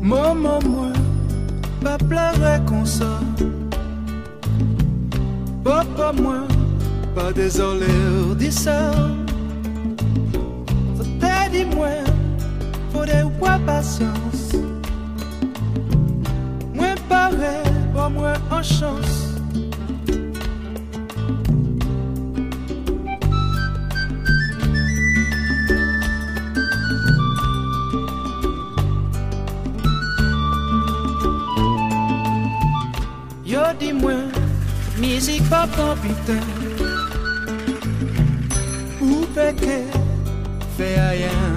Maman, moi, pas pleurer comme ça. Papa, moi, pas désolé, dis ça. Ça t'a dit, moi, faut des fois patience. Moi, pareil, pour moi, en chance. Yo dis-moi, musique pas putain. Ou péché, fait rien.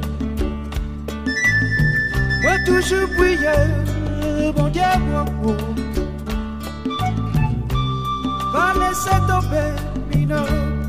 Moi toujours prier, bon Dieu, bon. Pas laisser tomber, Mino.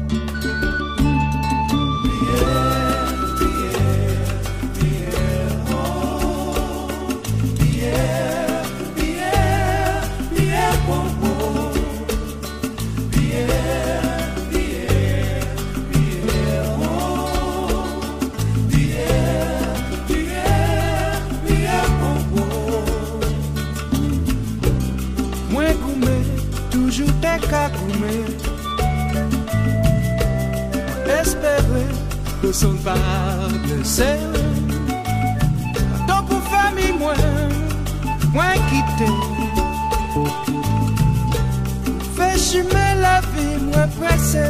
Espérer que son pas blessé. Tant pour famille, moi quitter. Fais chumer la vie, moi pressé.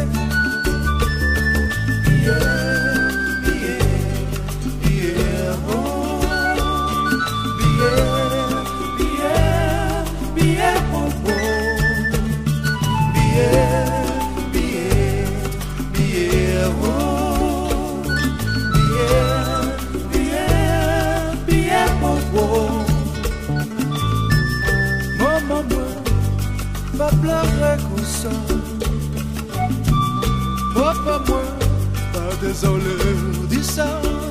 Pas pleurer comme ça. Papa, moi, pas désolé, dis ça.